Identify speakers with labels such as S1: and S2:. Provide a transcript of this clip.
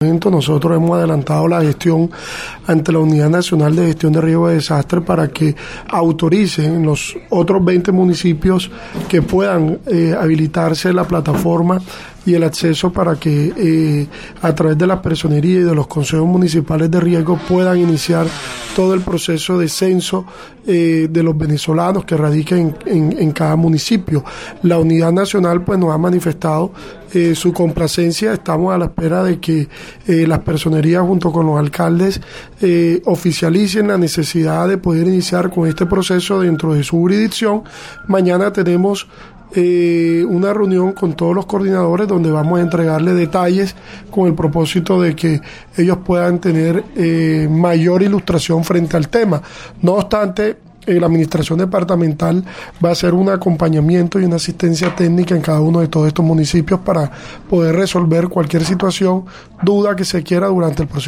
S1: Nosotros hemos adelantado la gestión ante la Unidad Nacional de Gestión de Riesgo de Desastre para que autoricen los otros 20 municipios que puedan habilitarse la plataforma y el acceso para que a través de las personerías y de los consejos municipales de riesgo puedan iniciar todo el proceso de censo de los venezolanos que radiquen en cada municipio. La Unidad Nacional pues nos ha manifestado su complacencia. Estamos a la espera de que las personerías junto con los alcaldes oficialicen la necesidad de poder iniciar con este proceso dentro de su jurisdicción. Mañana tenemos una reunión con todos los coordinadores donde vamos a entregarle detalles con el propósito de que ellos puedan tener mayor ilustración frente al tema. No obstante, la administración departamental va a hacer un acompañamiento y una asistencia técnica en cada uno de todos estos municipios para poder resolver cualquier situación, duda que se quiera durante el proceso.